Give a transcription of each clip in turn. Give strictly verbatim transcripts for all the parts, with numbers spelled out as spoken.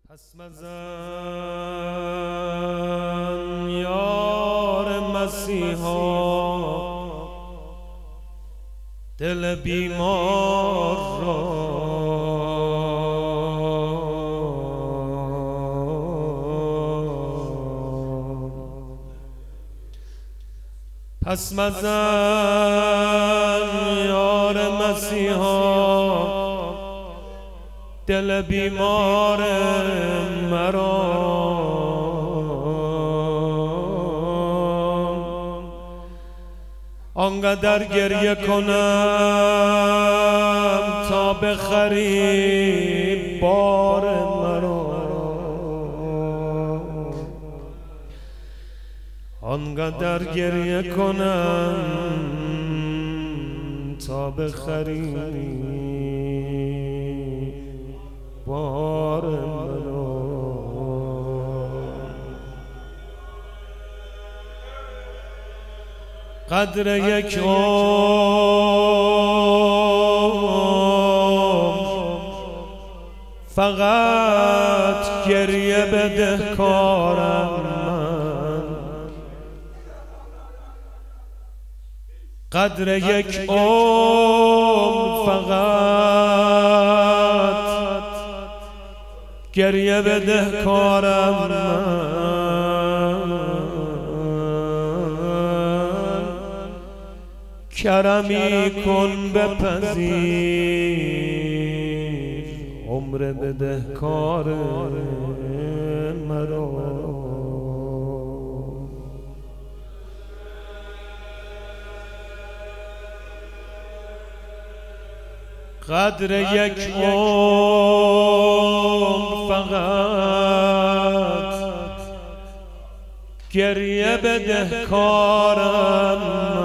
پس مزن یار مسیحا دل بیمار را، پس مزن یار مسیحا دل بیمار مرا، آنقدر گریه کنم تا بخری بار مرا، آنقدر گریه کنم تا بخری بار مرا. قدر یک عمر فقط گریه بده کارم من، قدر یک عمر فقط گریه بده کارم من، کرمی کن بپذیر عمر بده کار مرا. قدر یک عمر فقط گریه بده کارم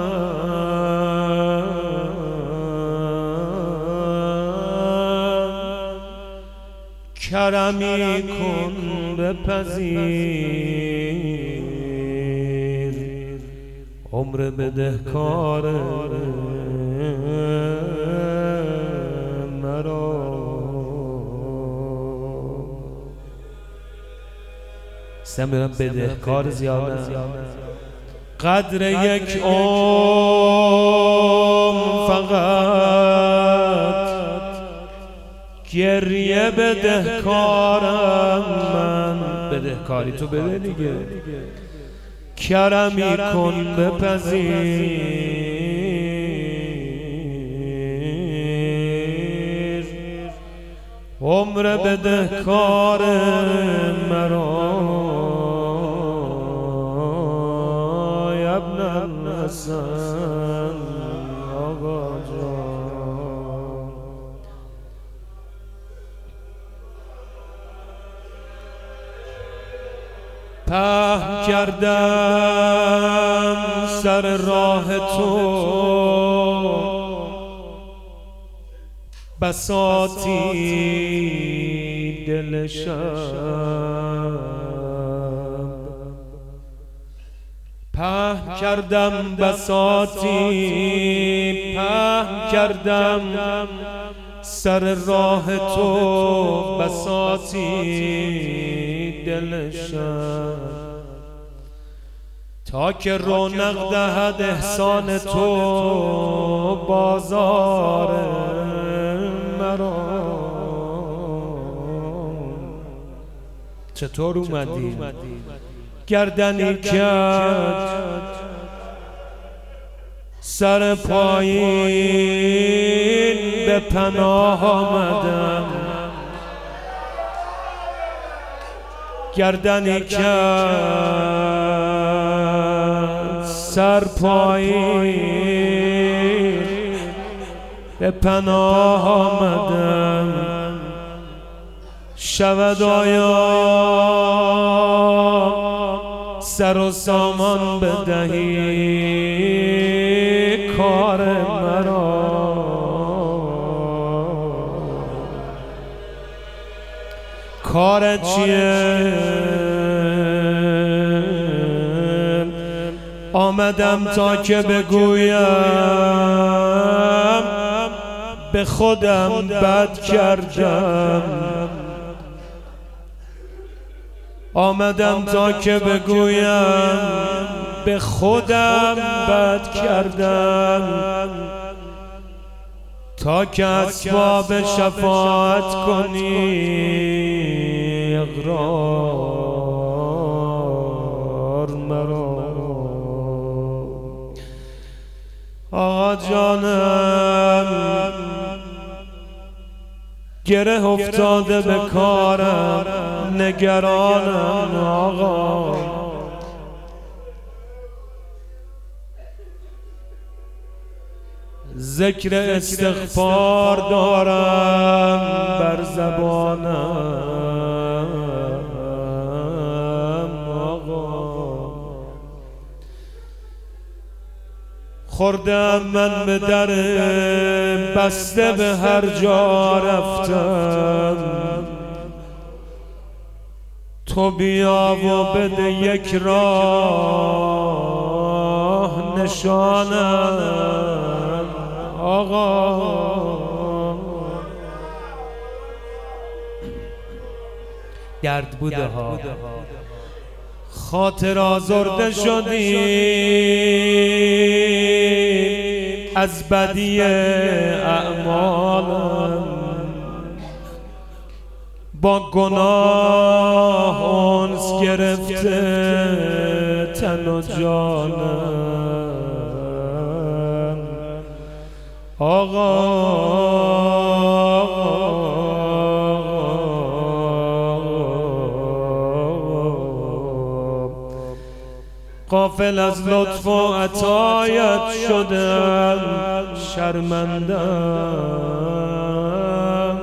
من، کرمی کن بپذیر عمر بده کار مرا. سمیرم بده کار زیاده. قدر یک عمر فقط گریه بده کارم من، بده کاری تو بده دیگه، کرمی کن بپذیر عمر بده کار مرا. یا ابن الحسن آقا جان، پهن کردم سر راه تو بساطی دل شب، پهن کردم بساطی، پهن کردم سر راه تو بساطی دل شب، تا که رونق دهد احسان تو بازار مرا. چطور اومدی؟ گردنی کرد سر پایین به پناه آمدم، گردنی کرد سر پایین به پناه آمدم، شود آیا سر و سامان بدهی کار مرا. کار چیه؟ آمدم تا که بگویم به خودم بد کردم، آمدم تا که بگویم به خودم بد کردم، تا که اسباب شفاعت کنی اقرار مرا. آقا جانم گره افتاده به کارم، نگرانم آقا. ذکر استغفار دارم بر زبانم آقا. خوردم من به در بسته، به هر جا رفتم. تو بیا و بده یک راه نشانم آقا. درد بوده ها، خاطر آزرده شدی از بدی اعمالم. با گناه انس گرفته تن و جانم آقا. غافل از لطف و عطایت شدم، شرمندم.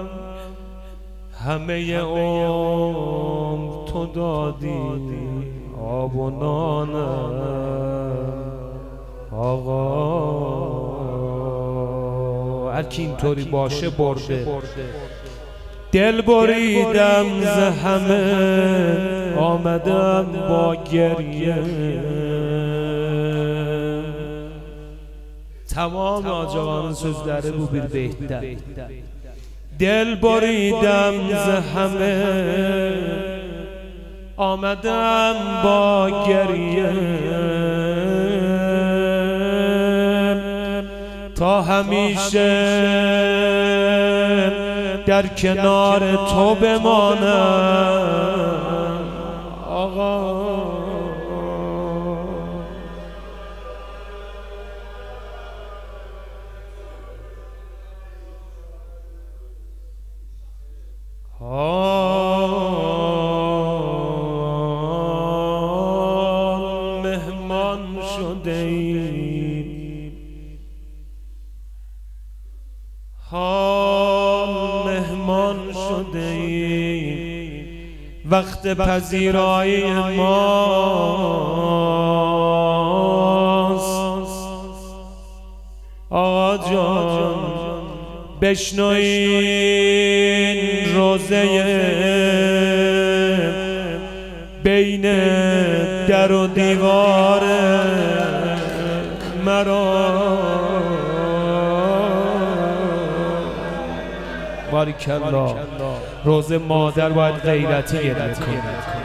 همه عمر تو دادی آب و نانم آقا. هر کی اینطوری باشه برده. دل بریدم ز همه، آمدم با گریه. تمام آجاقان söz bu bir beyt'ten. دل بریدم ز همه، آمدم با گریه. تا همیشه در کنار تو بمانم آقا. حال مهمان شده ایم، حال مهمان شده ایم. وقت پذیرایی ماست آقا جان. بشنوین روزه بین در و دیوار مرا. باریکالله. روزه مادر باید غیرتی گریه کنه.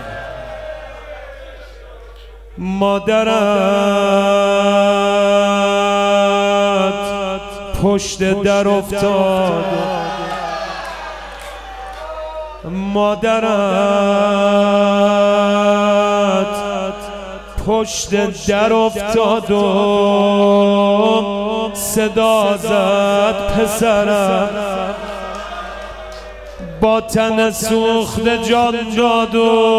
مادرت پشت در افتاد، مادرت پشت در افتاد و صدا زد پسرم. با تن سوخته جان داد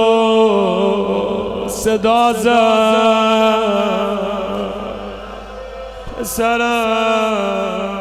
و صدا زد پسرم.